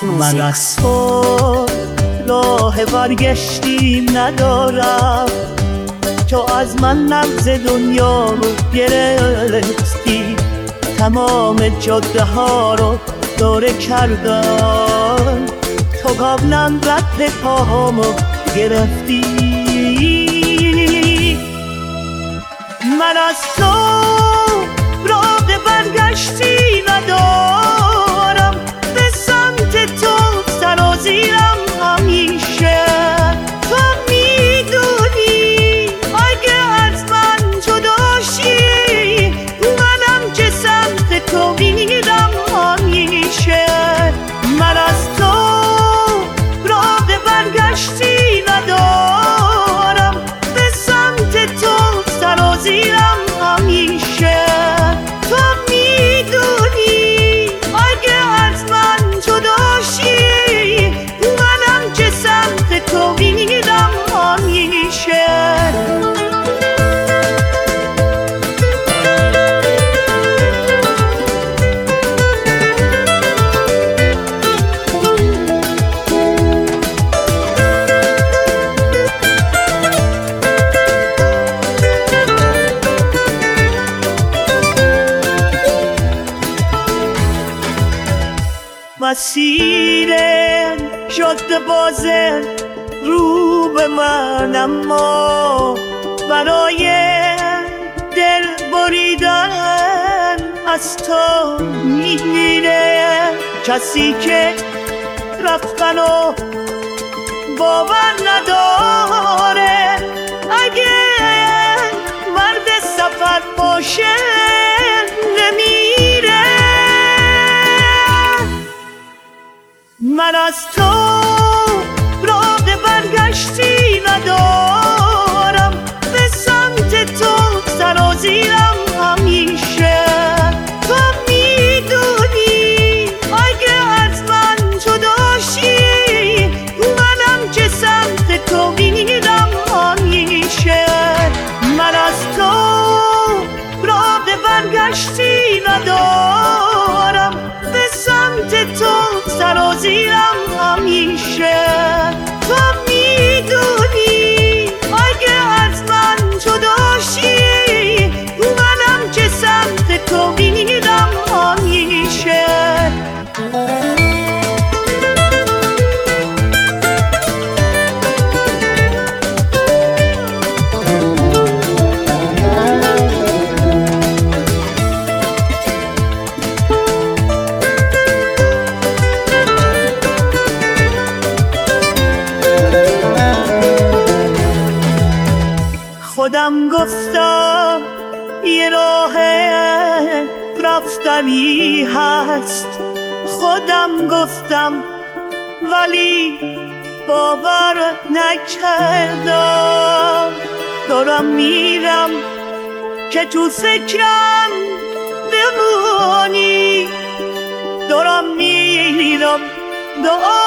من از تو راه برگشتی ندارم، تو از من نبض دنیا رو گرفتی، تمام جاده ها رو دوره کردم، تو قبلا رد پاهامو گرفتی. من از تو راه برگشتی ندارم، به سمت تو سرازیرم همیشه. تو میدونی اگه از من جداشی، منم که سمت تو میرم همیشه. من از تو راه برگشتی ندارم، به سمت تو سرازیرم همیشه. تو میدونی اگه از من جداشی، منم که سمت تو میرم همیشه. مسیر جاده بازه رو به من، اما برای دل بریدن از تو میگیره. کسی که رفتن و باور نداره، اگه مرد سفر باشه نمیره. من از تو راه برگشتی ندارم، به سمت تو سرازیرم همیشه. تو میدونی اگه از من جداشی، منم که سمت تو میرم همیشه. من از تو راه برگشتی ندارم، به سمت تو سرازیرم همیشه. تو میدونی اگه از من جداشی، منم که سمت تو میرم همیشه. خودم گفتم یه راه رفتنی هست، خودم گفتم ولی باور نکردم. دارم میرم که تو فکرم بمونی، دارم میرم دعا